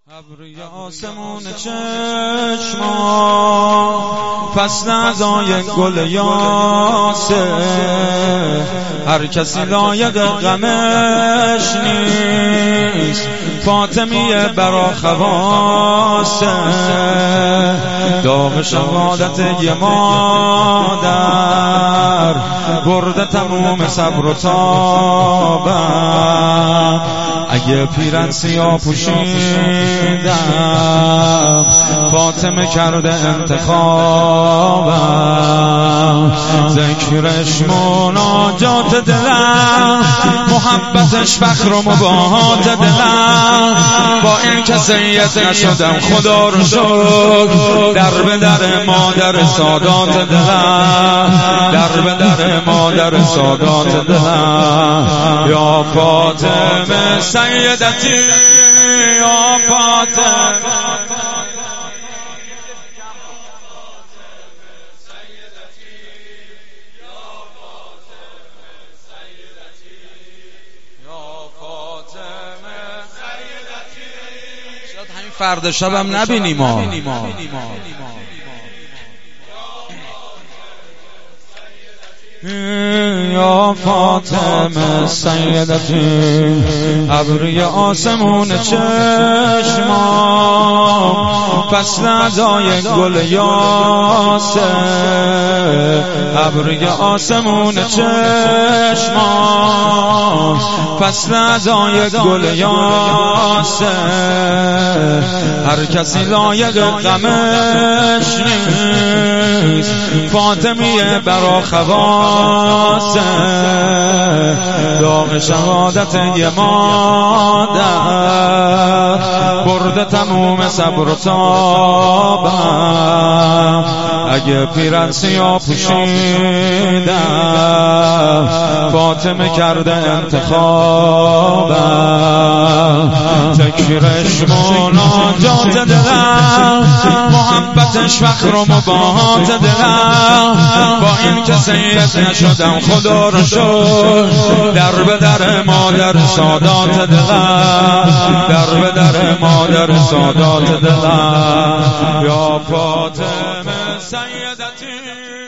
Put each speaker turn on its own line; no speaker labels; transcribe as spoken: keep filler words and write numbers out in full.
ابروی آسمون چشما فصل ازای گل یاسه، هر کسی لایق غمش نیست، فاطمیه برا خواسته، داغ شهادت یه مادر برده تموم صبر و تابم. اگه پیرن سیاه پوشیدم فاطمه کرده انتخابم، ذکرش مناجات دلم، محبتش فخر و مباهات دلم. با این که سید نشدم خدا رو شکر، در به در مادر سادات دلم، در به در مادر سادات دلم. یا فاطمه سیدتی، یا فاطمه همین فردا شبم نبینیم ما. یا فاطمه سیدتی، ابروی آسمون چشما فصل ازای گل یاسه، ابروی آسمون چشما فصل ازای گل یاسه، هر کسی لایق غمش نیست، فاطمیه برا خواسته، داغ شهادت یه مادر برده تموم صبر و تابم. اگه پیرن سیاه پوشیدم فاطمه کرده انتخابم، ذکرش مناجات دلم، محبتش فخر و مباهات دلم. با این که سید نشدم خدا رو شکر، در به در مادر سادات دلم، در به در مادر سادات دلم. یا فاطمه سیدتی.